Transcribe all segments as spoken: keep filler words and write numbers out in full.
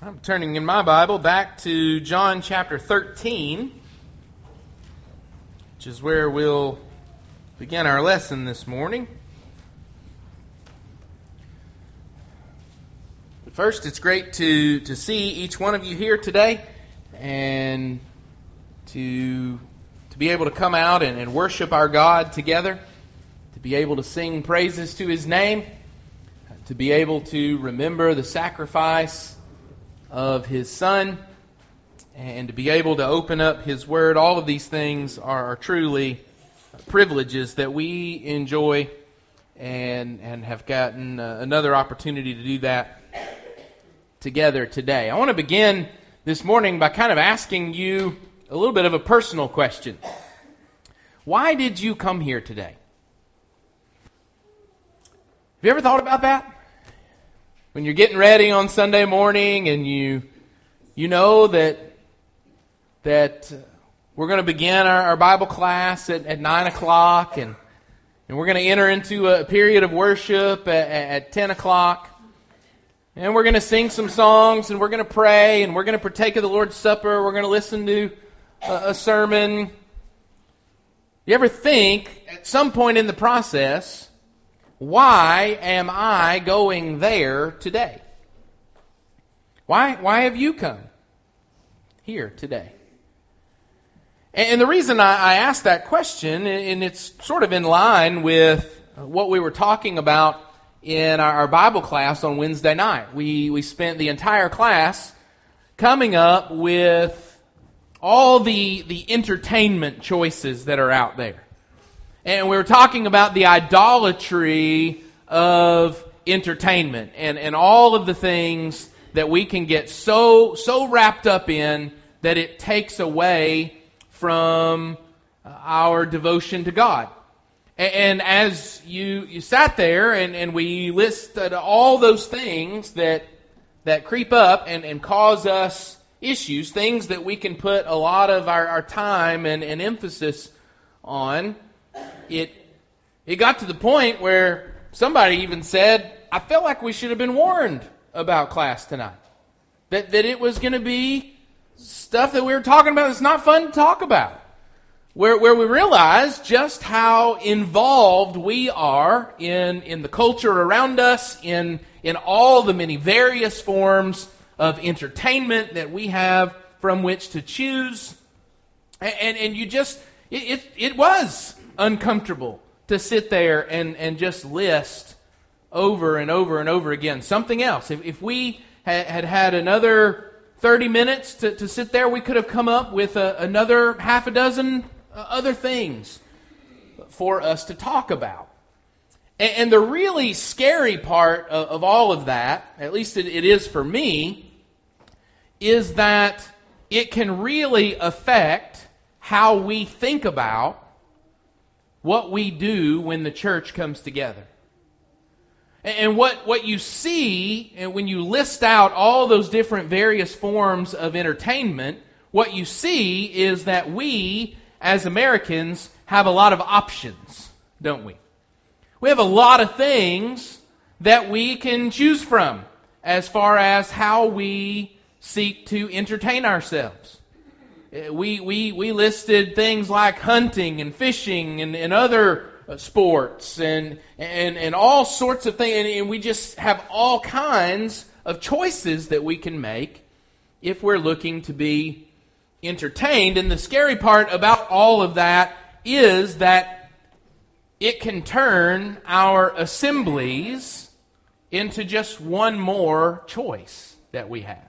I'm turning in my Bible back to John chapter thirteen, which is where we'll begin our lesson this morning. But first, it's great to, to see each one of you here today and to, to be able to come out and, and worship our God together, to be able to sing praises to His name, to be able to remember the sacrifice of His Son, and to be able to open up His Word. All of these things are, are truly privileges that we enjoy and, and have gotten uh, another opportunity to do that together today. I want to begin this morning by kind of asking you a little bit of a personal question. Why did you come here today? Have you ever thought about that? When you're getting ready on Sunday morning and you you know that that we're going to begin our, our Bible class at, at nine o'clock and, and we're going to enter into a period of worship at, at ten o'clock, and we're going to sing some songs and we're going to pray and we're going to partake of the Lord's Supper, we're going to listen to a, a sermon. You ever think at some point in the process, why am I going there today? Why, why have you come here today? And the reason I ask that question, and it's sort of in line with what we were talking about in our Bible class on Wednesday night. We, we spent the entire class coming up with all the, the entertainment choices that are out there. And we were talking about the idolatry of entertainment and, and all of the things that we can get so so wrapped up in that it takes away from our devotion to God. And, and as you, you sat there and, and we listed all those things that that creep up and, and cause us issues, things that we can put a lot of our, our time and, and emphasis on, It it got to the point where somebody even said, I felt like we should have been warned about class tonight. That that it was going to be stuff that we were talking about that's not fun to talk about. Where where we realize just how involved we are in, in the culture around us, in, in all the many various forms of entertainment that we have from which to choose. And, and, and you just, it, it, it was uncomfortable to sit there and, and just list over and over and over again something else. If, if we had, had had another thirty minutes to, to sit there, we could have come up with a, another half a dozen other things for us to talk about. And, and the really scary part of, of all of that, at least it, it is for me, is that it can really affect how we think about what we do when the church comes together. And what, what you see, and when you list out all those different various forms of entertainment, what you see is that we, as Americans, have a lot of options, don't we? We have a lot of things that we can choose from as far as how we seek to entertain ourselves. We, we, we listed things like hunting and fishing and, and other sports and, and, and all sorts of things. And, and we just have all kinds of choices that we can make if we're looking to be entertained. And the scary part about all of that is that it can turn our assemblies into just one more choice that we have.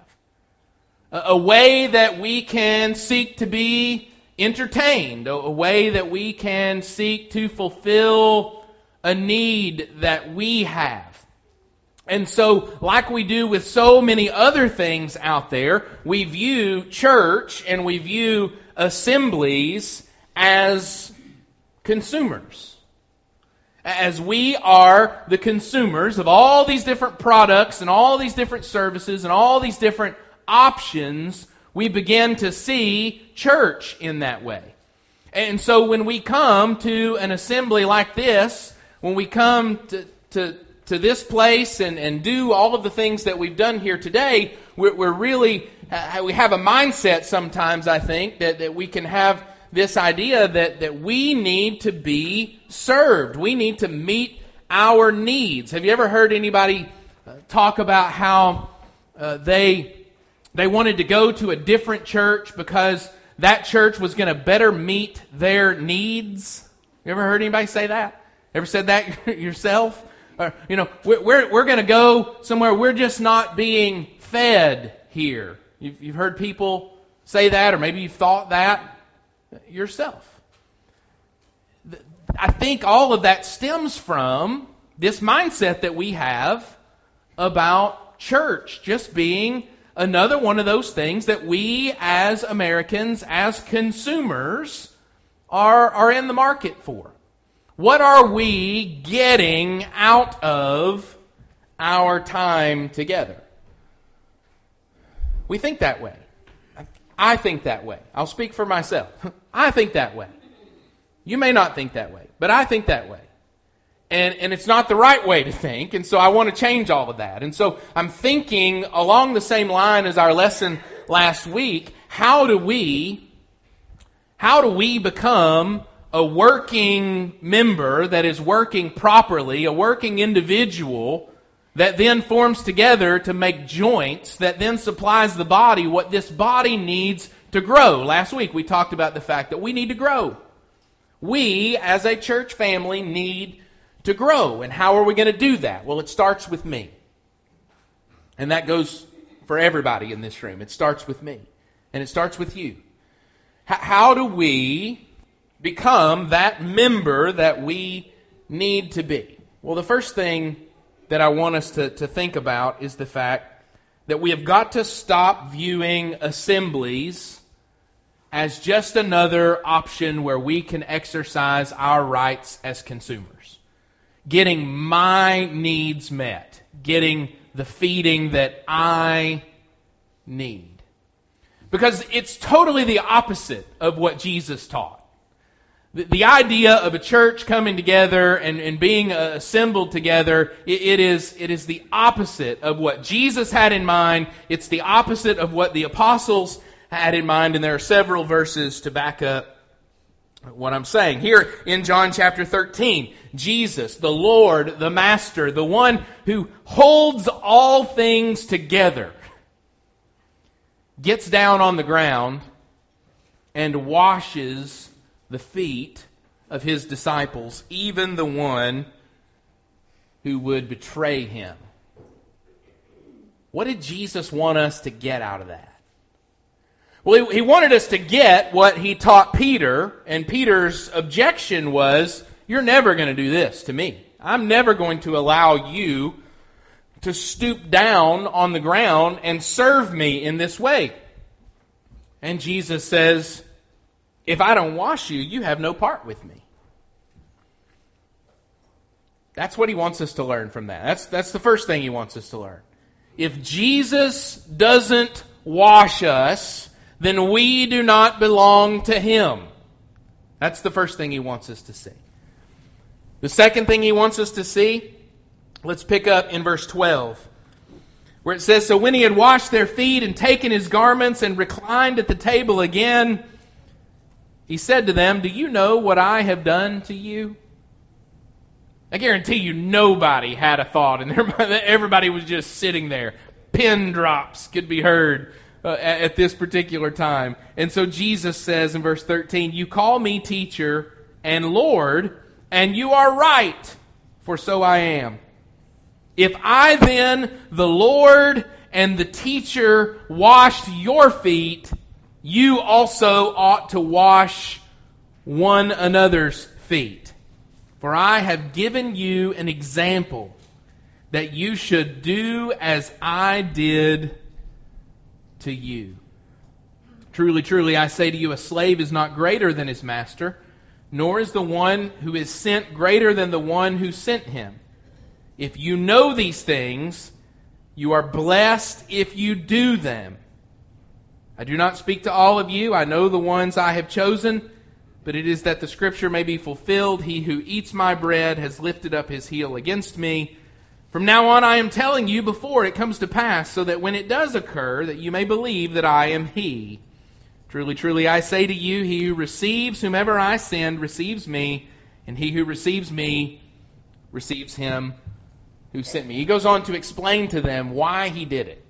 A way that we can seek to be entertained, a way that we can seek to fulfill a need that we have. And so, like we do with so many other things out there, we view church and we view assemblies as consumers. As we are the consumers of all these different products and all these different services and all these different options, we begin to see church in that way. And so when we come to an assembly like this, when we come to, to to this place and, and do all of the things that we've done here today, we're, we're really, uh, we have a mindset sometimes, I think, that, that we can have this idea that, that we need to be served. We need to meet our needs. Have you ever heard anybody uh, talk about how uh, they, they wanted to go to a different church because that church was going to better meet their needs? You ever heard anybody say that? Ever said that yourself? Or, you know, we're we're, we're going to go somewhere. We're just not being fed here. You've, you've heard people say that, or maybe you've thought that yourself. I think all of that stems from this mindset that we have about church just being another one of those things that we as Americans, as consumers, are, are in the market for. What are we getting out of our time together? We think that way. I think that way. I'll speak for myself. I think that way. You may not think that way, but I think that way. And, and it's not the right way to think, and so I want to change all of that. And so I'm thinking along the same line as our lesson last week, how do we, how do we become a working member that is working properly, a working individual that then forms together to make joints, that then supplies the body what this body needs to grow? Last week we talked about the fact that we need to grow. We, as a church family, need to grow. And how are we going to do that? Well, it starts with me. And that goes for everybody in this room. It starts with me. And it starts with you. H- how do we become that member that we need to be? Well, the first thing that I want us to, to think about is the fact that we have got to stop viewing assemblies as just another option where we can exercise our rights as consumers. Getting my needs met. Getting the feeding that I need. Because it's totally the opposite of what Jesus taught. The, the idea of a church coming together and, and being uh, assembled together, it, it is it is the opposite of what Jesus had in mind. It's the opposite of what the apostles had in mind, and there are several verses to back up what I'm saying. Here in John chapter thirteen, Jesus, the Lord, the Master, the one who holds all things together, gets down on the ground and washes the feet of His disciples, even the one who would betray Him. What did Jesus want us to get out of that? Well, he wanted us to get what He taught Peter, and Peter's objection was, you're never going to do this to me. I'm never going to allow you to stoop down on the ground and serve me in this way. And Jesus says, if I don't wash you, you have no part with me. That's what He wants us to learn from that. That's, that's the first thing He wants us to learn. If Jesus doesn't wash us, then we do not belong to Him. That's the first thing He wants us to see. The second thing He wants us to see, let's pick up in verse twelve, where it says, so when He had washed their feet and taken His garments and reclined at the table again, He said to them, do you know what I have done to you? I guarantee you nobody had a thought in their mind. Everybody was just sitting there. Pin drops could be heard uh, at, at this particular time. And so Jesus says in verse thirteen, you call me teacher and Lord, and you are right, for so I am. If I then, the Lord and the teacher, washed your feet, you also ought to wash one another's feet. For I have given you an example that you should do as I did to you. Truly, truly, I say to you, a slave is not greater than his master, nor is the one who is sent greater than the one who sent him. If you know these things, you are blessed if you do them. I do not speak to all of you. I know the ones I have chosen, but it is that the scripture may be fulfilled. He who eats my bread has lifted up his heel against me. From now on I am telling you before it comes to pass, so that when it does occur, that you may believe that I am He. Truly, truly, I say to you, he who receives whomever I send receives me, and he who receives me receives him who sent me. He goes on to explain to them why he did it.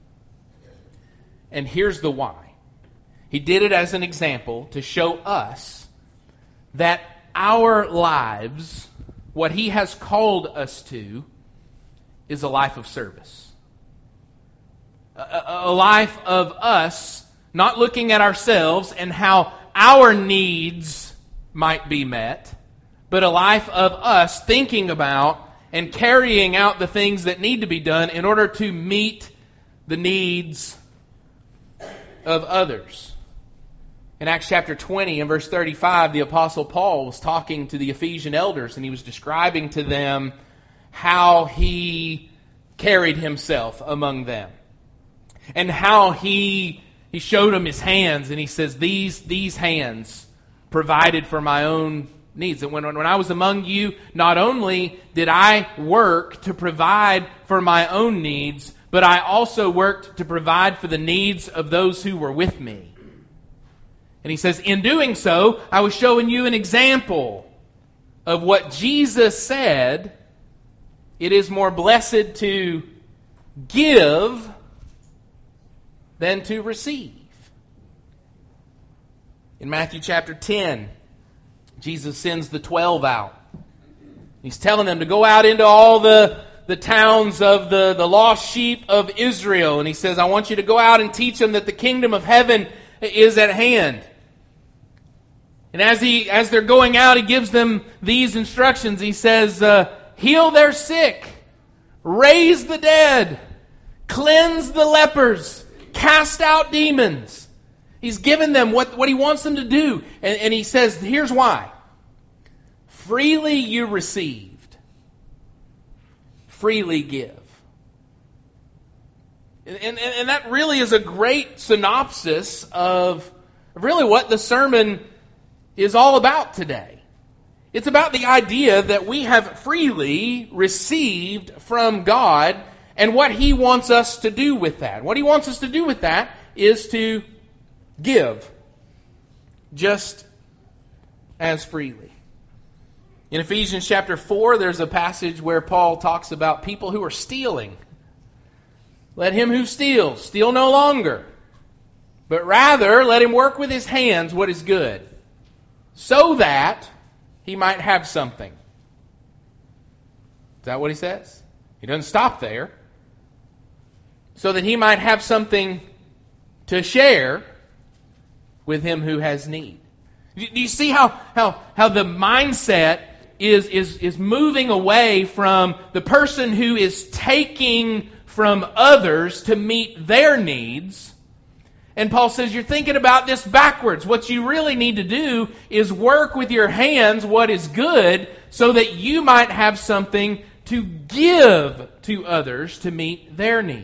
And here's the why. He did it as an example to show us that our lives, what He has called us to, is a life of service. A, a, a life of us not looking at ourselves and how our needs might be met, but a life of us thinking about and carrying out the things that need to be done in order to meet the needs of others. In Acts chapter twenty and verse thirty-five, the Apostle Paul was talking to the Ephesian elders, and he was describing to them how he carried himself among them. And how he he showed them his hands, and he says, these, these hands provided for my own needs. And when, when I was among you, not only did I work to provide for my own needs, but I also worked to provide for the needs of those who were with me. And he says, in doing so, I was showing you an example of what Jesus said. It is more blessed to give than to receive. In Matthew chapter ten, Jesus sends the twelve out. He's telling them to go out into all the, the towns of the, the lost sheep of Israel. And he says, I want you to go out and teach them that the kingdom of heaven is at hand. And as he, as they're going out, he gives them these instructions. He says, uh, heal their sick, raise the dead, cleanse the lepers, cast out demons. He's given them what, what he wants them to do. And, and he says, here's why. Freely you received, freely give. And, and, and that really is a great synopsis of really what the sermon is all about today. It's about the idea that we have freely received from God and what He wants us to do with that. What He wants us to do with that is to give just as freely. In Ephesians chapter four, there's a passage where Paul talks about people who are stealing. Let him who steals steal no longer, but rather let him work with his hands what is good, so that he might have something. Is that what he says? He doesn't stop there. So that he might have something to share with him who has need. Do you see how, how, how the mindset is, is, is moving away from the person who is taking from others to meet their needs? And Paul says, you're thinking about this backwards. What you really need to do is work with your hands what is good so that you might have something to give to others to meet their needs.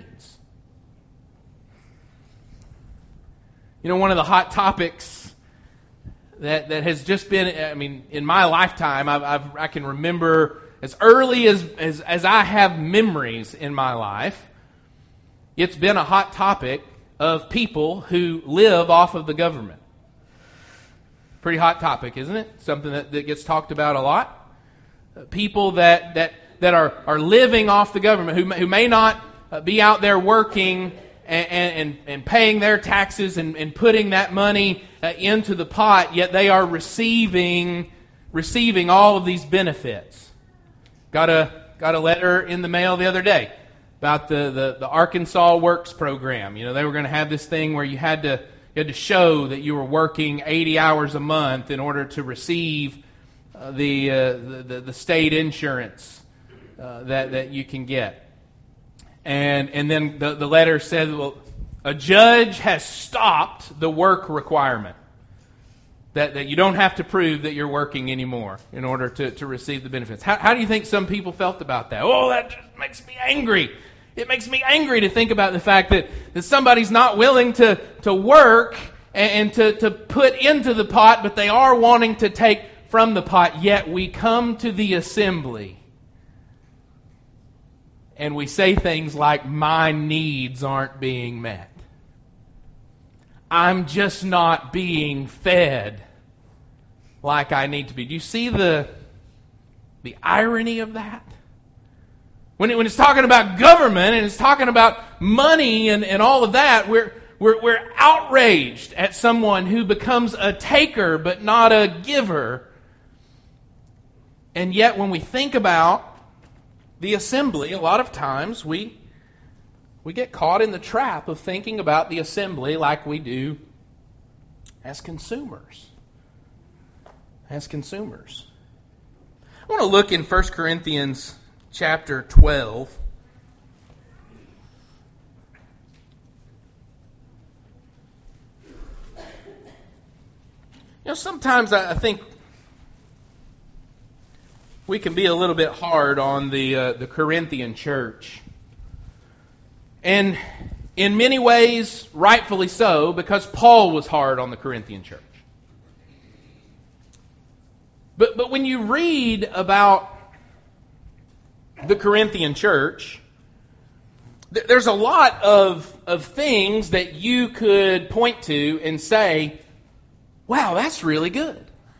You know, one of the hot topics that, that has just been, I mean, in my lifetime, I've, I've, I can remember as early as, as, as I have memories in my life, it's been a hot topic of people who live off of the government. Pretty hot topic, isn't it? Something that, that gets talked about a lot. People that that, that are, are living off the government, who, who may not be out there working and, and, and paying their taxes and, and putting that money uh, into the pot, yet they are receiving receiving all of these benefits. Got a got a letter in the mail the other day about the, the, the Arkansas Works program. You know, they were going to have this thing where you had to you had to show that you were working eighty hours a month in order to receive uh, the, uh, the the state insurance uh, that that you can get. And and then the, the letter said, well, a judge has stopped the work requirement. That, that you don't have to prove that you're working anymore in order to, to receive the benefits. How, how do you think some people felt about that? Oh, that just makes me angry. It makes me angry to think about the fact that, that somebody's not willing to, to work and, and to, to put into the pot, but they are wanting to take from the pot. Yet we come to the assembly and we say things like, my needs aren't being met. I'm just not being fed like I need to be. Do you see the, the irony of that? When, it, when it's talking about government and it's talking about money and, and all of that, we're, we're, we're outraged at someone who becomes a taker but not a giver. And yet when we think about the assembly, a lot of times we, we get caught in the trap of thinking about the assembly like we do as consumers. As consumers. I want to look in First Corinthians chapter twelve. You know, sometimes I think we can be a little bit hard on the uh, the Corinthian church. And in many ways, rightfully so, because Paul was hard on the Corinthian church. But but when you read about the Corinthian church, th- there's a lot of, of things that you could point to and say, wow, that's really good.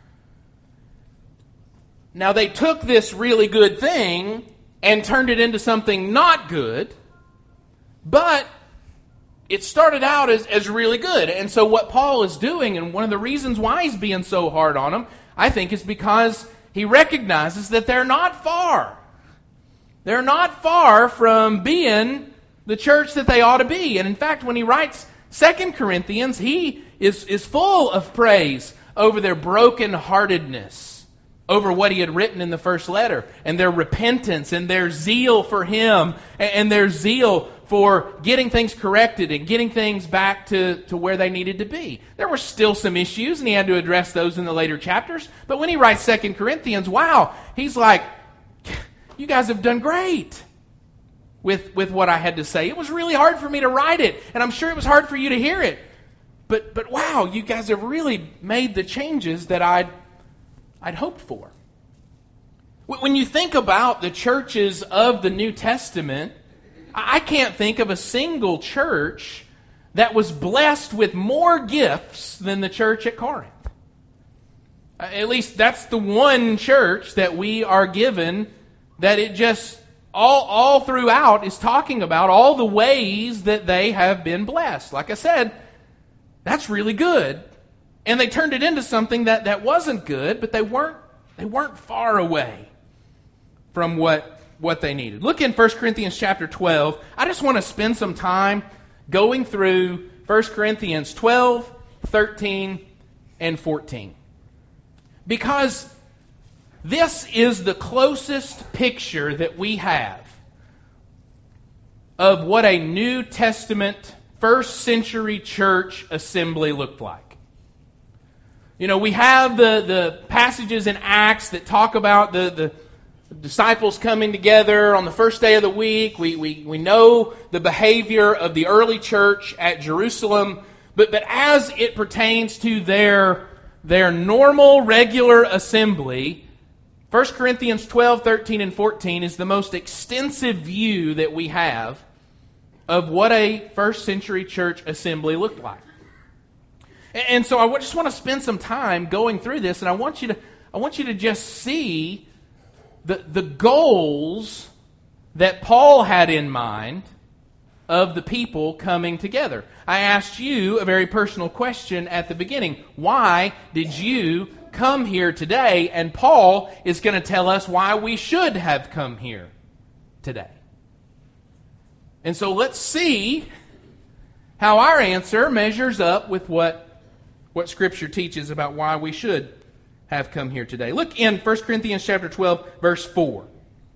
Now they took this really good thing and turned it into something not good, but it started out as, as really good. And so what Paul is doing, and one of the reasons why he's being so hard on them, I think is because he recognizes that they're not far. They're not far from being the church that they ought to be. And in fact, when he writes Second Corinthians, he is, is full of praise over their brokenheartedness, over what he had written in the first letter, and their repentance, and their zeal for him, and their zeal for getting things corrected and getting things back to, to where they needed to be. There were still some issues, and he had to address those in the later chapters. But when he writes Second Corinthians, wow, he's like, you guys have done great with, with what I had to say. It was really hard for me to write it, and I'm sure it was hard for you to hear it. But but wow, you guys have really made the changes that I'd, I'd hoped for. When you think about the churches of the New Testament, I can't think of a single church that was blessed with more gifts than the church at Corinth. At least that's the one church that we are given that it just all all throughout is talking about all the ways that they have been blessed. Like I said, that's really good. And they turned it into something that, that wasn't good, but they weren't they weren't far away from what what they needed. Look in First Corinthians chapter twelve. I just want to spend some time going through First Corinthians twelve, thirteen, and fourteen. Because this is the closest picture that we have of what a New Testament first century church assembly looked like. You know, we have the, the passages in Acts that talk about the, the disciples coming together on the first day of the week. We, we, we know the behavior of the early church at Jerusalem. But, but as it pertains to their, their normal, regular assembly, First Corinthians twelve, thirteen, and fourteen is the most extensive view that we have of what a first century church assembly looked like. And so I just want to spend some time going through this, and I want you to I want you to just see the the goals that Paul had in mind of the people coming together. I asked you a very personal question at the beginning. Why did you come here today? And Paul is going to tell us why we should have come here today. And so let's see how our answer measures up with what, what Scripture teaches about why we should have come here today. Look in First Corinthians chapter twelve, verse four.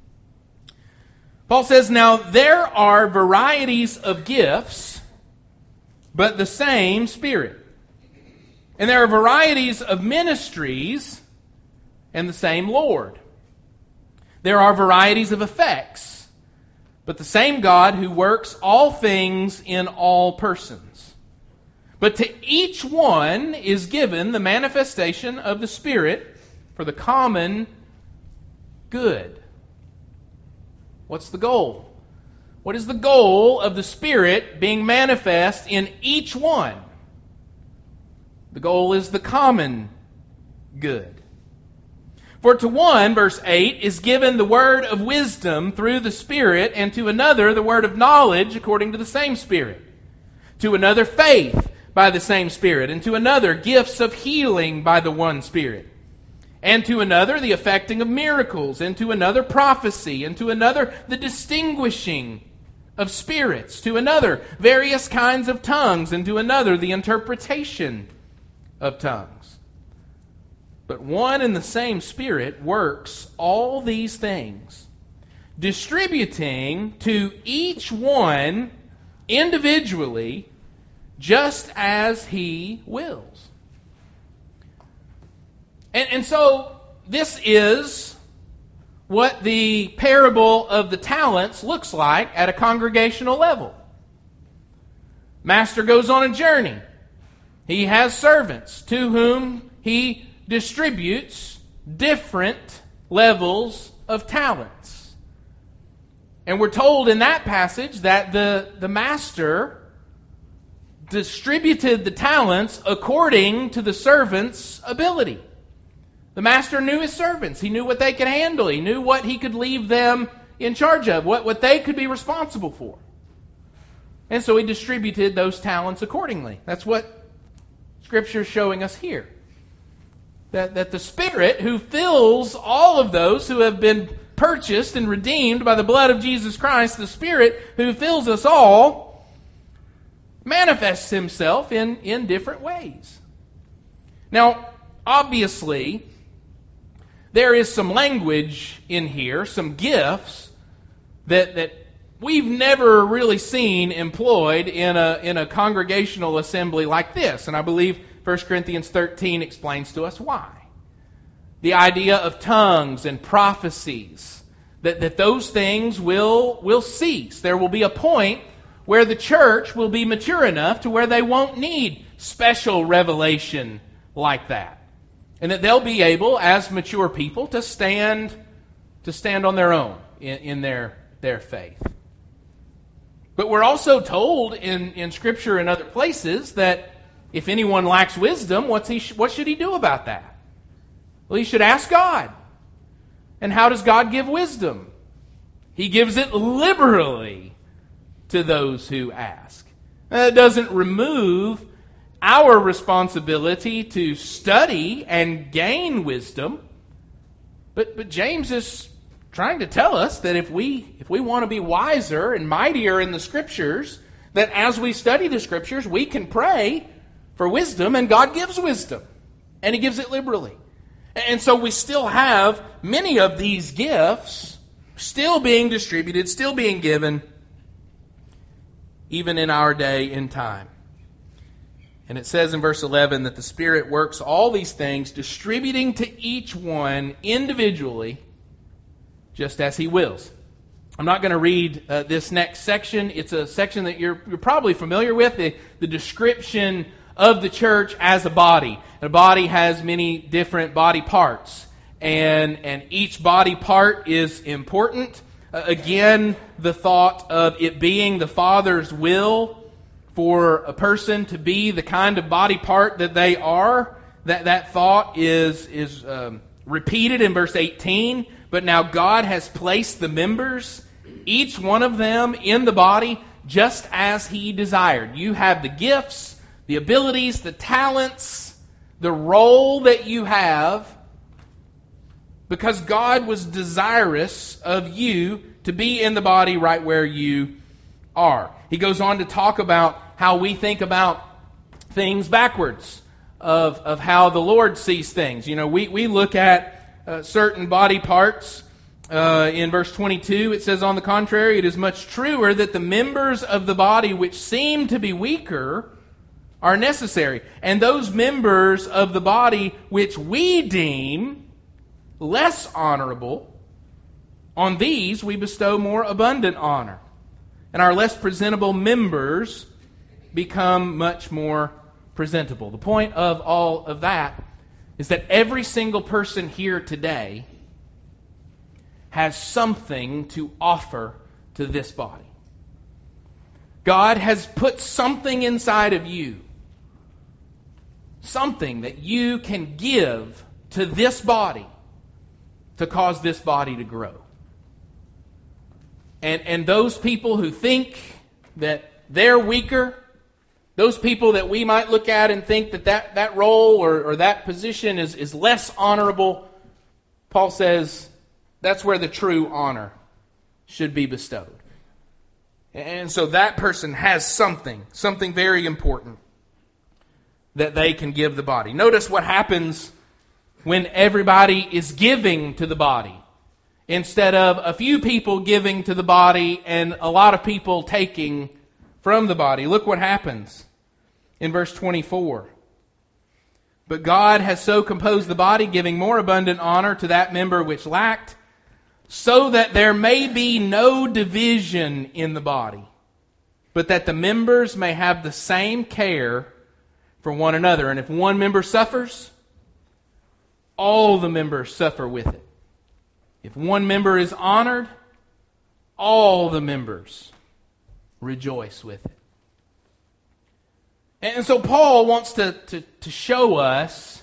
Paul says, "Now there are varieties of gifts, but the same Spirit. And there are varieties of ministries, and the same Lord. There are varieties of effects, but the same God who works all things in all persons. But to each one is given the manifestation of the Spirit for the common good." What's the goal? What is the goal of the Spirit being manifest in each one? The goal is the common good. For to one, verse eight, is given the word of wisdom through the Spirit, and to another the word of knowledge according to the same Spirit. To another faith by the same Spirit, and to another gifts of healing by the one Spirit. And to another the effecting of miracles, and to another prophecy, and to another the distinguishing of spirits, to another various kinds of tongues, and to another the interpretation of tongues. But one and the same Spirit works all these things, distributing to each one individually just as He wills. And, and so this is what the parable of the talents looks like at a congregational level. Master goes on a journey. He has servants to whom he distributes different levels of talents. And we're told in that passage that the, the master distributed the talents according to the servant's ability. The master knew his servants. He knew what they could handle. He knew what he could leave them in charge of, what, what they could be responsible for. And so he distributed those talents accordingly. That's what Scripture is showing us here. That, that the Spirit who fills all of those who have been purchased and redeemed by the blood of Jesus Christ, the Spirit who fills us all, manifests Himself in, in different ways. Now, obviously, there is some language in here, some gifts that that we've never really seen employed in a in a congregational assembly like this. And I believe First Corinthians thirteen explains to us why. The idea of tongues and prophecies, that, that those things will, will cease. There will be a point where the church will be mature enough to where they won't need special revelation like that. And that they'll be able, as mature people, to stand to stand on their own in, in their, their faith. But we're also told in, in Scripture and other places that if anyone lacks wisdom, what's he, what should he do about that? Well, he should ask God. And how does God give wisdom? He gives it liberally to those who ask. That doesn't remove our responsibility to study and gain wisdom. But but James is trying to tell us that if we if we want to be wiser and mightier in the Scriptures, that as we study the Scriptures, we can pray for wisdom, and God gives wisdom. And He gives it liberally. And so we still have many of these gifts still being distributed, still being given, even in our day and time. And it says in verse eleven that the Spirit works all these things, distributing to each one individually, just as He wills. I'm not going to read uh, this next section. It's a section that you're, you're probably familiar with, the, the description of the church as a body. And a body has many different body parts. And, and each body part is important. Uh, again, the thought of it being the Father's will for a person to be the kind of body part that they are, that, that thought is, is um, repeated in verse eighteen. But now God has placed the members, each one of them, in the body just as He desired. You have the gifts, the abilities, the talents, the role that you have, because God was desirous of you to be in the body right where you are. He goes on to talk about how we think about things backwards, of, of how the Lord sees things. You know, we, we look at uh, certain body parts. Uh, in verse twenty-two, it says, on the contrary, it is much truer that the members of the body which seem to be weaker are necessary. And those members of the body which we deem less honorable, on these we bestow more abundant honor. And our less presentable members become much more presentable. The point of all of that is that every single person here today has something to offer to this body. God has put something inside of you. Something that you can give to this body to cause this body to grow. And, and those people who think that they're weaker, those people that we might look at and think that that, that role or, or that position is, is less honorable, Paul says that's where the true honor should be bestowed. And so that person has something, something very important that they can give the body. Notice what happens when everybody is giving to the body, instead of a few people giving to the body and a lot of people taking from the body. Look what happens in verse twenty-four. But God has so composed the body, giving more abundant honor to that member which lacked, so that there may be no division in the body, but that the members may have the same care for one another. And if one member suffers, all the members suffer with it. If one member is honored, all the members rejoice with it. And so Paul wants to, to, to show us,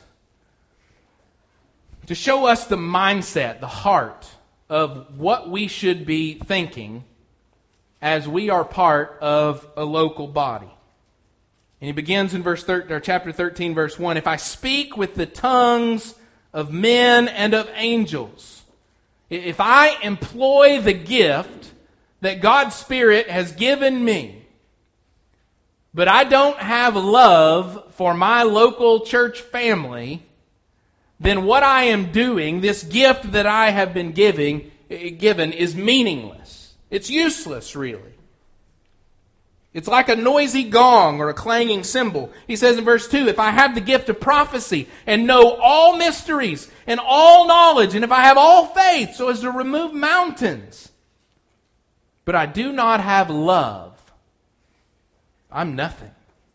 to show us the mindset, the heart of what we should be thinking as we are part of a local body. And he begins in verse thirteen, or chapter thirteen, verse one. If I speak with the tongues of men and of angels, if I employ the gift that God's Spirit has given me, but I don't have love for my local church family, then what I am doing, this gift that I have been giving, given, is meaningless. It's useless, really. It's like a noisy gong or a clanging cymbal. He says in verse two, if I have the gift of prophecy and know all mysteries and all knowledge, and if I have all faith so as to remove mountains, but I do not have love, I'm nothing.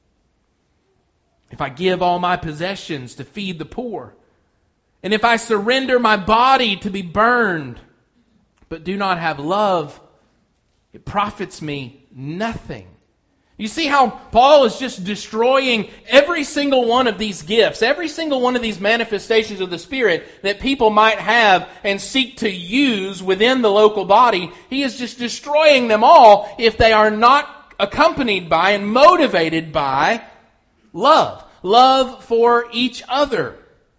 If I give all my possessions to feed the poor, and if I surrender my body to be burned, but do not have love, it profits me nothing. You see how Paul is just destroying every single one of these gifts, every single one of these manifestations of the Spirit that people might have and seek to use within the local body. He is just destroying them all if they are not accompanied by and motivated by love. Love for each other.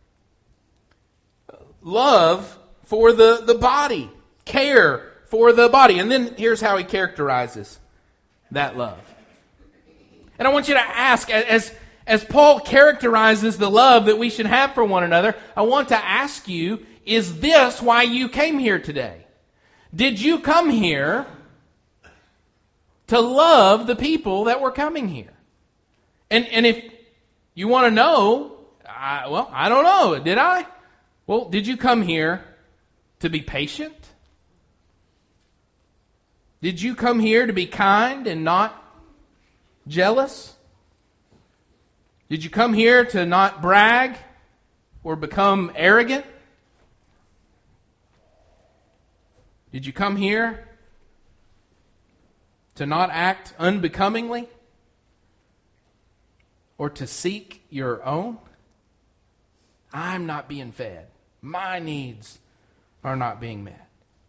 Love for the, the body. Care for the body. And then here's how he characterizes that love. And I want you to ask, as, as Paul characterizes the love that we should have for one another, I want to ask you, is this why you came here today? Did you come here to love the people that were coming here? And, and if you want to know, I, well, I don't know, did I? Well, did you come here to be patient? Did you come here to be kind and not jealous? Did you come here to not brag or become arrogant? Did you come here to not act unbecomingly or to seek your own? I'm not being fed. My needs are not being met.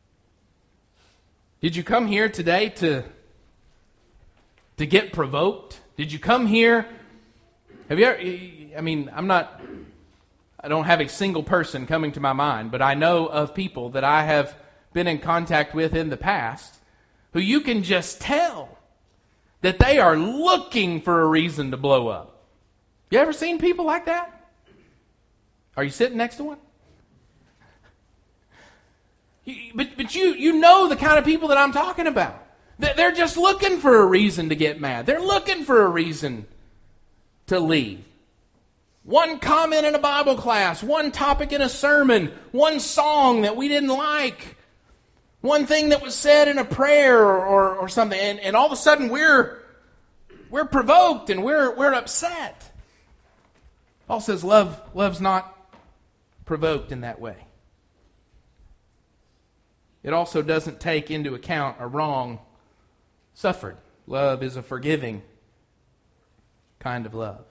Did you come here today to To get provoked? Did you come here? Have you ever, I mean, I'm not, I don't have a single person coming to my mind, but I know of people that I have been in contact with in the past who you can just tell that they are looking for a reason to blow up. You ever seen people like that? Are you sitting next to one? But, but you, you know the kind of people that I'm talking about. They're just looking for a reason to get mad. They're looking for a reason to leave. One comment in a Bible class, one topic in a sermon, one song that we didn't like, one thing that was said in a prayer or, or, or something, and, and all of a sudden we're we're provoked and we're we're upset. Paul says love love's not provoked in that way. It also doesn't take into account a wrong suffered. Love is a forgiving kind of love.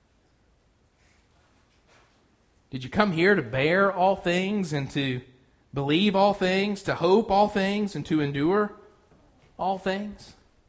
Did you come here to bear all things and to believe all things, to hope all things, and to endure all things?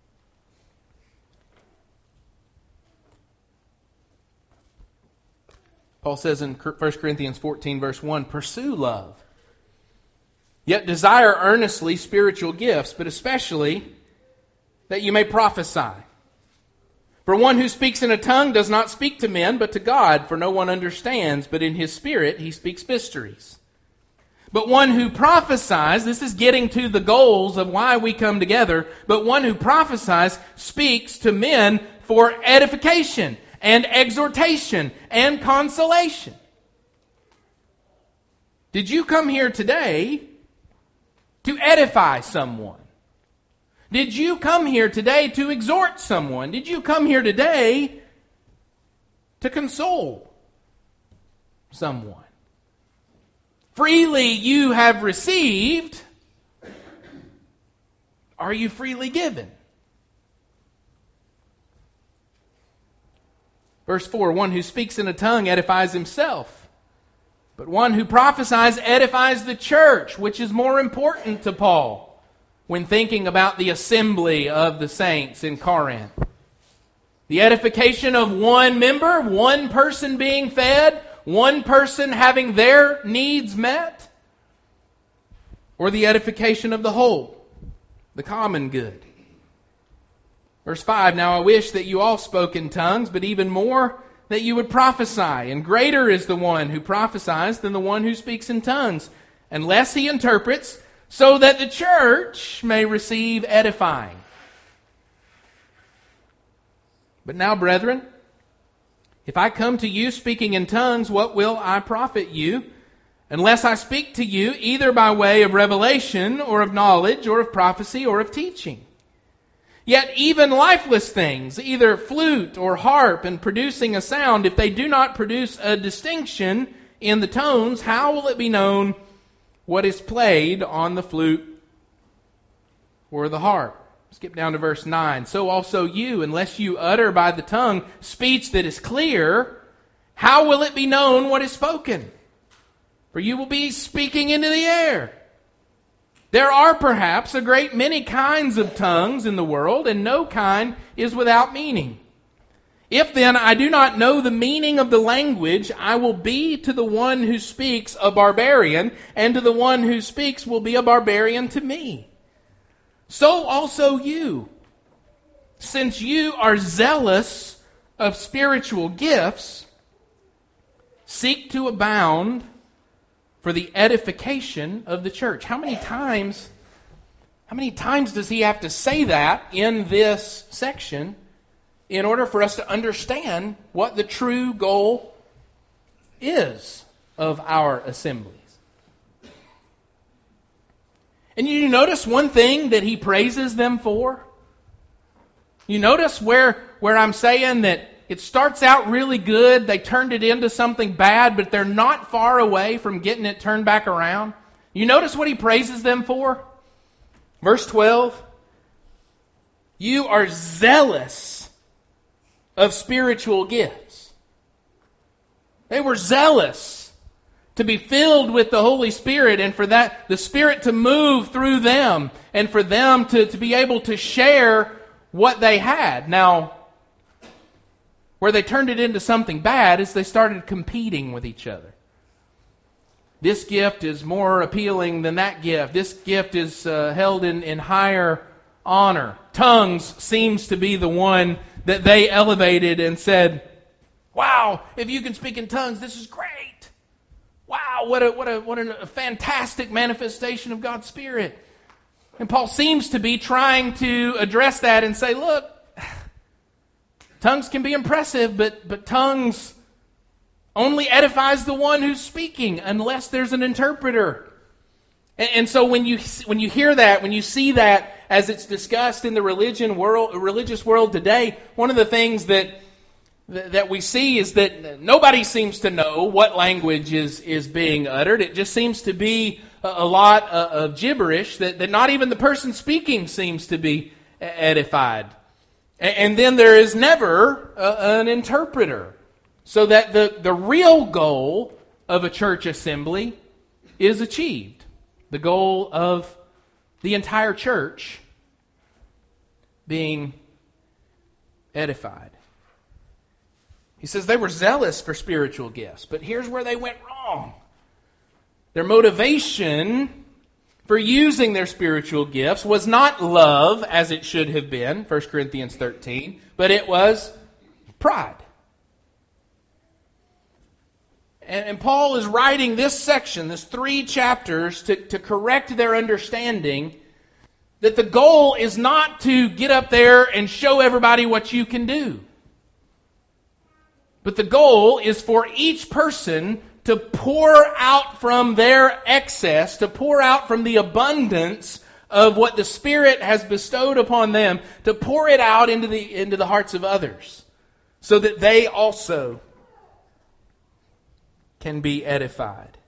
Paul says in First Corinthians fourteen, verse one, pursue love. Yet desire earnestly spiritual gifts, but especially that you may prophesy. For one who speaks in a tongue does not speak to men, but to God, for no one understands, but in his spirit he speaks mysteries. But one who prophesies, this is getting to the goals of why we come together, but one who prophesies speaks to men for edification and exhortation and consolation. Did you come here today to edify someone? Did you come here today to exhort someone? Did you come here today to console someone? Freely you have received. Are you freely given? Verse four, one who speaks in a tongue edifies himself, but one who prophesies edifies the church, which is more important to Paul when thinking about the assembly of the saints in Corinth. The edification of one member, one person being fed, one person having their needs met, or the edification of the whole, the common good. Verse five, now I wish that you all spoke in tongues, but even more that you would prophesy. And greater is the one who prophesies than the one who speaks in tongues, unless he interprets, so that the church may receive edifying. But now, brethren, if I come to you speaking in tongues, what will I profit you, unless I speak to you either by way of revelation, or of knowledge, or of prophecy, or of teaching? Yet even lifeless things, either flute or harp, and producing a sound, if they do not produce a distinction in the tones, how will it be known what is played on the flute or the harp? Skip down to verse nine. So also you, unless you utter by the tongue speech that is clear, how will it be known what is spoken? For you will be speaking into the air. There are perhaps a great many kinds of tongues in the world, and no kind is without meaning. If then I do not know the meaning of the language, I will be to the one who speaks a barbarian, and to the one who speaks will be a barbarian to me. So also you, since you are zealous of spiritual gifts, seek to abound for the edification of the church. How many times, how many times does he have to say that in this section in order for us to understand what the true goal is of our assemblies? And you notice one thing that he praises them for? You notice where, where I'm saying that it starts out really good, they turned it into something bad, but they're not far away from getting it turned back around. You notice what he praises them for? Verse twelve, you are zealous of spiritual gifts. They were zealous to be filled with the Holy Spirit, and for that, the Spirit to move through them, and for them to, to be able to share what they had. Now, where they turned it into something bad is they started competing with each other. This gift is more appealing than that gift. This gift is uh, held in, in higher honor. Tongues seems to be the one that they elevated and said, wow, if you can speak in tongues, this is great. Wow, what a what a what a fantastic manifestation of God's Spirit. And Paul seems to be trying to address that and say, look, tongues can be impressive, but but tongues only edifies the one who's speaking unless there's an interpreter. And, and so when you when you hear that, when you see that as it's discussed in the religion world, religious world today, one of the things that that we see is that nobody seems to know what language is, is being uttered. It just seems to be a, a lot of gibberish that, that not even the person speaking seems to be edified. And then there is never a, an interpreter. So that the, the real goal of a church assembly is achieved. The goal of the entire church being edified. He says they were zealous for spiritual gifts, but here's where they went wrong. Their motivation for using their spiritual gifts was not love, as it should have been, First Corinthians thirteen, but it was pride. And, and Paul is writing this section, this three chapters, to, to correct their understanding that the goal is not to get up there and show everybody what you can do. But the goal is for each person to pour out from their excess, to pour out from the abundance of what the Spirit has bestowed upon them, to pour it out into the, into the hearts of others, so that they also can be edified.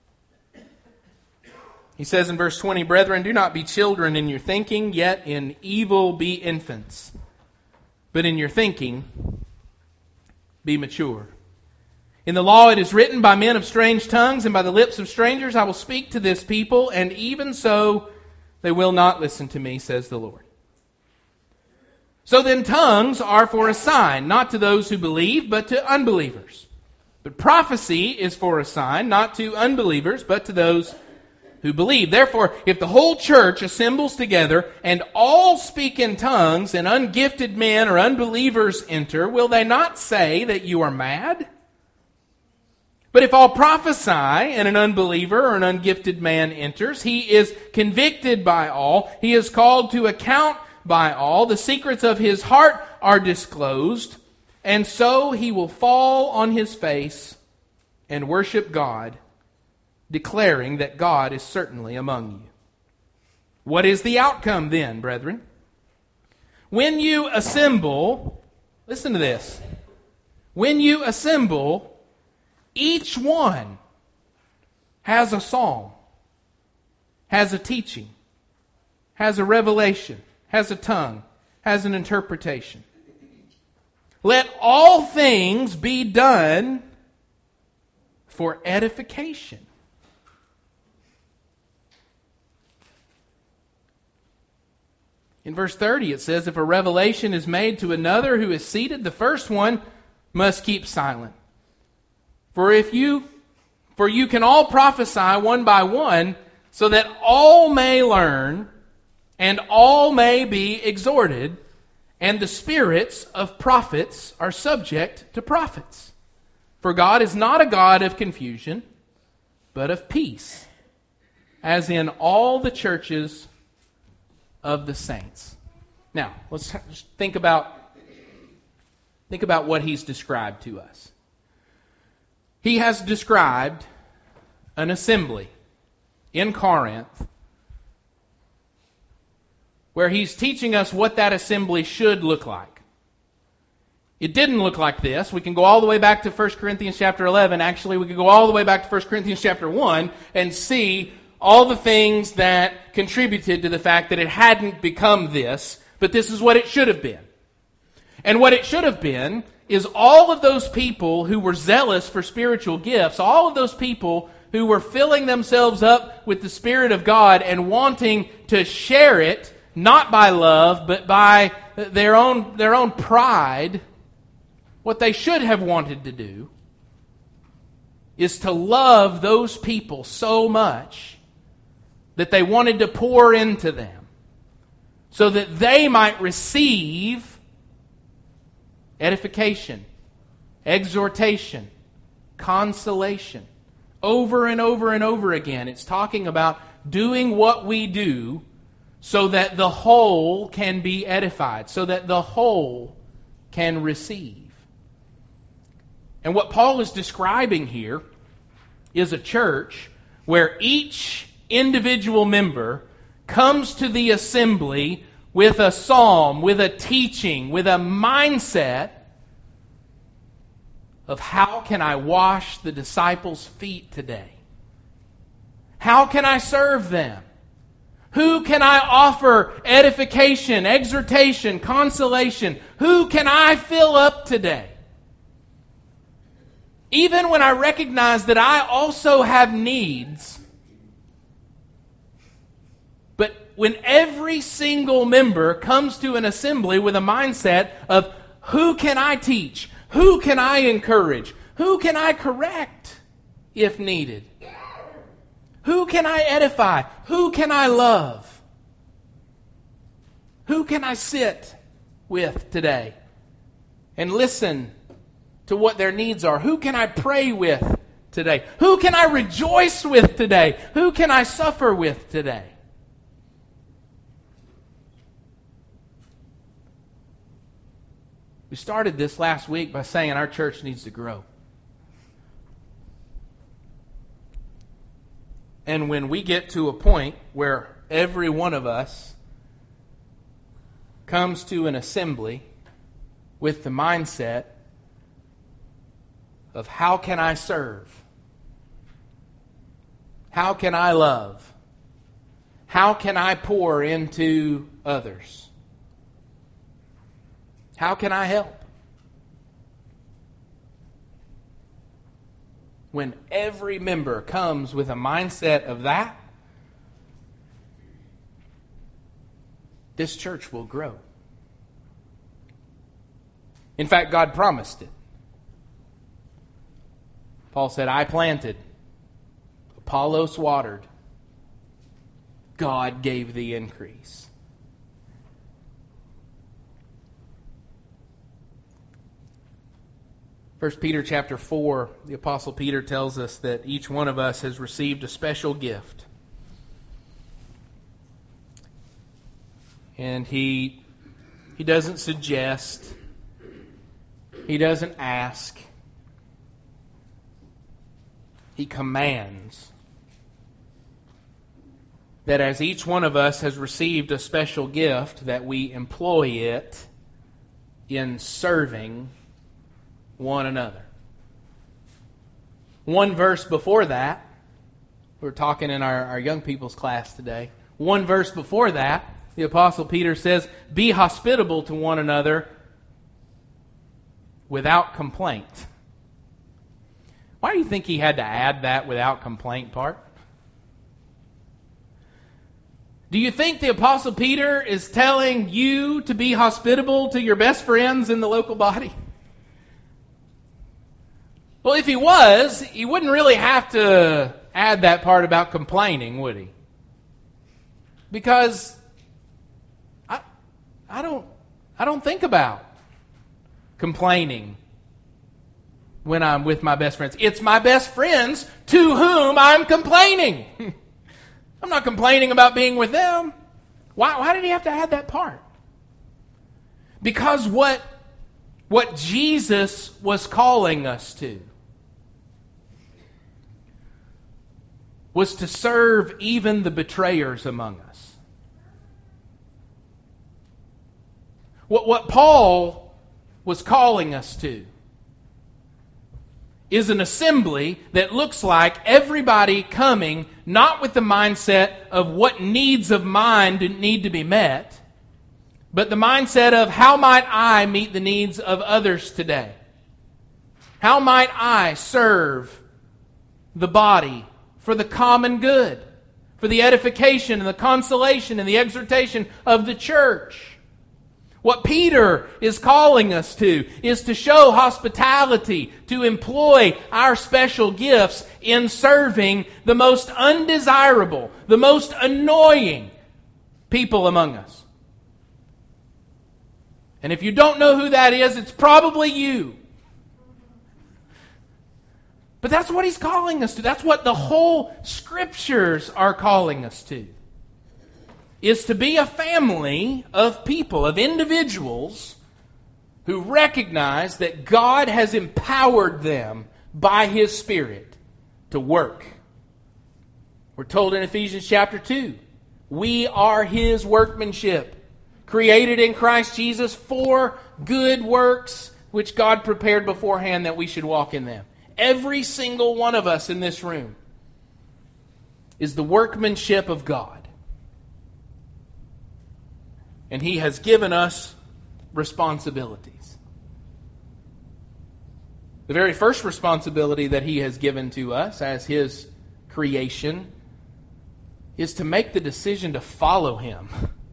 He says in verse twenty, "Brethren, do not be children in your thinking, yet in evil be infants. But in your thinking be mature. In the law it is written, by men of strange tongues and by the lips of strangers I will speak to this people, and even so they will not listen to me, says the Lord. So then tongues are for a sign, not to those who believe, but to unbelievers. But prophecy is for a sign, not to unbelievers, but to those who believe. Therefore, if the whole church assembles together and all speak in tongues, and ungifted men or unbelievers enter, will they not say that you are mad? But if all prophesy and an unbeliever or an ungifted man enters, he is convicted by all, he is called to account by all, the secrets of his heart are disclosed, and so he will fall on his face and worship God, declaring that God is certainly among you. What is the outcome then, brethren? When you assemble, listen to this, when you assemble, each one has a song, has a teaching, has a revelation, has a tongue, has an interpretation. Let all things be done for edification. In verse thirty it says, if a revelation is made to another who is seated, the first one must keep silent. For if you, for you can all prophesy one by one, so that all may learn, and all may be exhorted, and the spirits of prophets are subject to prophets. For God is not a God of confusion, but of peace, as in all the churches of the saints. Now, let's think about, think about what he's described to us. He has described an assembly in Corinth where he's teaching us what that assembly should look like. It didn't look like this. We can go all the way back to First Corinthians chapter eleven. Actually, we can go all the way back to First Corinthians chapter one and see all the things that contributed to the fact that it hadn't become this, but this is what it should have been. And what it should have been is all of those people who were zealous for spiritual gifts, all of those people who were filling themselves up with the Spirit of God and wanting to share it, not by love, but by their own, their own pride, what they should have wanted to do is to love those people so much that they wanted to pour into them so that they might receive edification, exhortation, consolation. Over and over and over again, it's talking about doing what we do so that the whole can be edified, so that the whole can receive. And what Paul is describing here is a church where each individual member comes to the assembly with a psalm, with a teaching, with a mindset of how can I wash the disciples' feet today? How can I serve them? Who can I offer edification, exhortation, consolation? Who can I fill up today? Even when I recognize that I also have needs, but when every single member comes to an assembly with a mindset of who can I teach? Who can I encourage? Who can I correct if needed? Who can I edify? Who can I love? Who can I sit with today and listen to what their needs are? Who can I pray with today? Who can I rejoice with today? Who can I suffer with today? We started this last week by saying our church needs to grow. And when we get to a point where every one of us comes to an assembly with the mindset of how can I serve? How can I love? How can I pour into others? How can I help? When every member comes with a mindset of that, this church will grow. In fact, God promised it. Paul said, I planted, Apollos watered, God gave the increase. First Peter chapter four, the Apostle Peter tells us that each one of us has received a special gift. And he, he doesn't suggest, he doesn't ask, he commands that as each one of us has received a special gift, that we employ it in serving one another. One verse before that, we were talking in our, our young people's class today. One verse before that, the Apostle Peter says, be hospitable to one another without complaint. Why do you think he had to add that without complaint part? Do you think the Apostle Peter is telling you to be hospitable to your best friends in the local body? Well, if he was, he wouldn't really have to add that part about complaining, would he? Because I, I don't, I don't think about complaining when I'm with my best friends. It's my best friends to whom I'm complaining. I'm not complaining about being with them. Why, why did he have to add that part? Because what, what Jesus was calling us to was to serve even the betrayers among us. What, what Paul was calling us to is an assembly that looks like everybody coming not with the mindset of what needs of mine need to be met, but the mindset of how might I meet the needs of others today? How might I serve the body for the common good, for the edification and the consolation and the exhortation of the church? What Peter is calling us to is to show hospitality, to employ our special gifts in serving the most undesirable, the most annoying people among us. And if you don't know who that is, it's probably you. But that's what he's calling us to. That's what the whole Scriptures are calling us to. Is to be a family of people, of individuals who recognize that God has empowered them by His Spirit to work. We're told in Ephesians chapter two, we are His workmanship, created in Christ Jesus for good works, which God prepared beforehand that we should walk in them. Every single one of us in this room is the workmanship of God. And He has given us responsibilities. The very first responsibility that He has given to us as His creation is to make the decision to follow Him.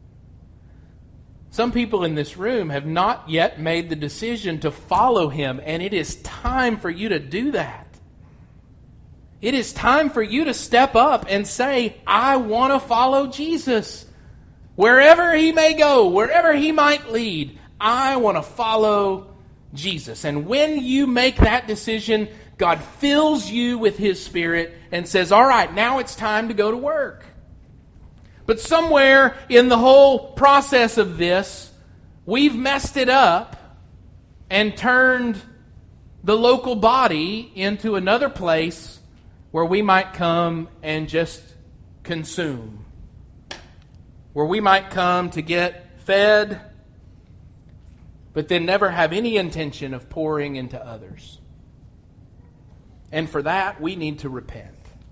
Some people in this room have not yet made the decision to follow Him, and it is time for you to do that. It is time for you to step up and say, I want to follow Jesus. Wherever He may go, wherever He might lead, I want to follow Jesus. And when you make that decision, God fills you with His Spirit and says, all right, now it's time to go to work. But somewhere in the whole process of this, we've messed it up and turned the local body into another place where we might come and just consume. Where we might come to get fed, but then never have any intention of pouring into others. And for that, we need to repent.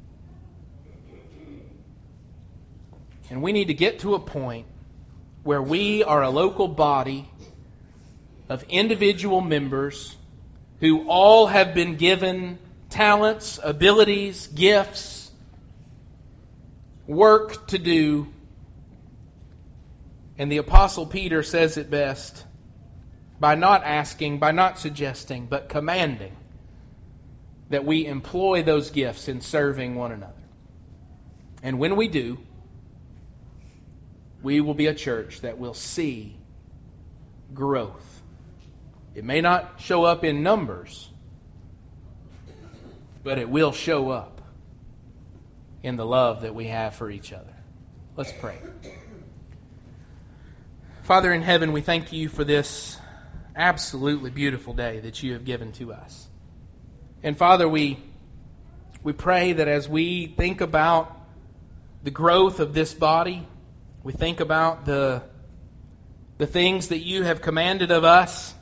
And we need to get to a point where we are a local body of individual members who all have been given talents, abilities, gifts, work to do. And the Apostle Peter says it best by not asking, by not suggesting, but commanding that we employ those gifts in serving one another. And when we do, we will be a church that will see growth. It may not show up in numbers, but it will show up in the love that we have for each other. Let's pray. Father in heaven, we thank You for this absolutely beautiful day that You have given to us. And Father, we we pray that as we think about the growth of this body, we think about the, the things that You have commanded of us.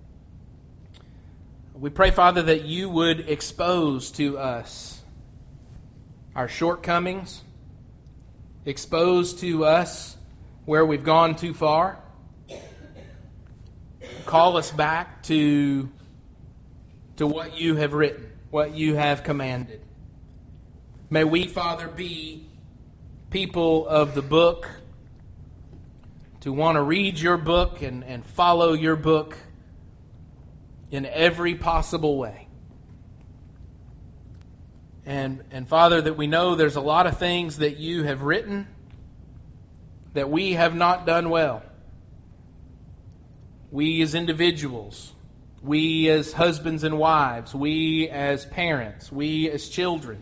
We pray, Father, that You would expose to us our shortcomings, expose to us where we've gone too far, call us back to, to what You have written, what You have commanded. May we, Father, be people of the book, to want to read Your book and, and follow Your book in every possible way. And, and Father, that we know there's a lot of things that You have written that we have not done well. We as individuals, we as husbands and wives, we as parents, we as children,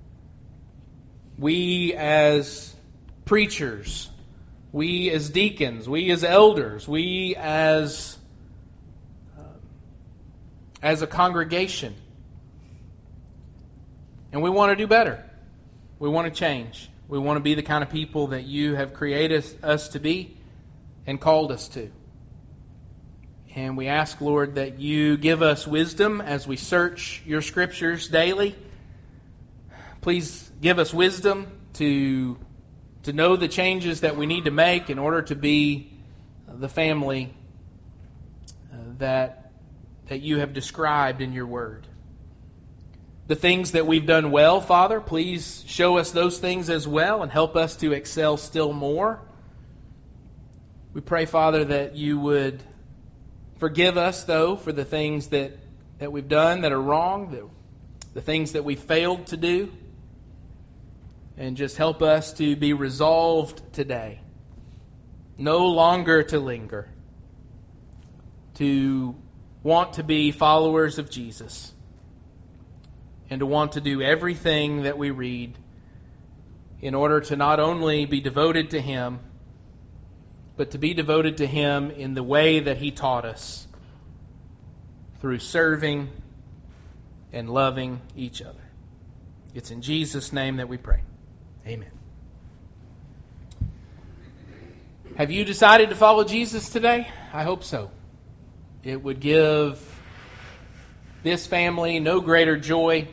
we as preachers, we as deacons, we as elders, we as uh, as a congregation. And we want to do better. We want to change. We want to be the kind of people that You have created us to be and called us to. And we ask, Lord, that You give us wisdom as we search Your Scriptures daily. Please give us wisdom to to know the changes that we need to make in order to be the family uh, that that You have described in Your Word. The things that we've done well, Father, please show us those things as well and help us to excel still more. We pray, Father, that You would forgive us, though, for the things that, that we've done that are wrong, the, the things that we failed to do. And just help us to be resolved today, no longer to linger, to want to be followers of Jesus, and to want to do everything that we read in order to not only be devoted to Him, but to be devoted to Him in the way that He taught us, through serving and loving each other. It's in Jesus' name that we pray. Amen. Have you decided to follow Jesus today? I hope so. It would give this family no greater joy,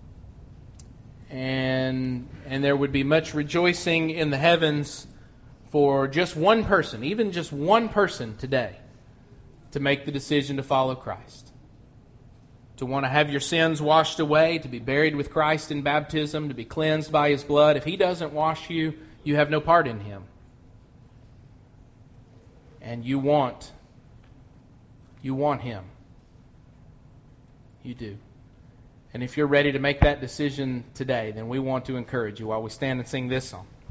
and and there would be much rejoicing in the heavens for just one person, even just one person today, to make the decision to follow Christ. To want to have your sins washed away, to be buried with Christ in baptism, to be cleansed by His blood. If He doesn't wash you, you have no part in Him. And you want, you want Him. You do. And if you're ready to make that decision today, then we want to encourage you while we stand and sing this song.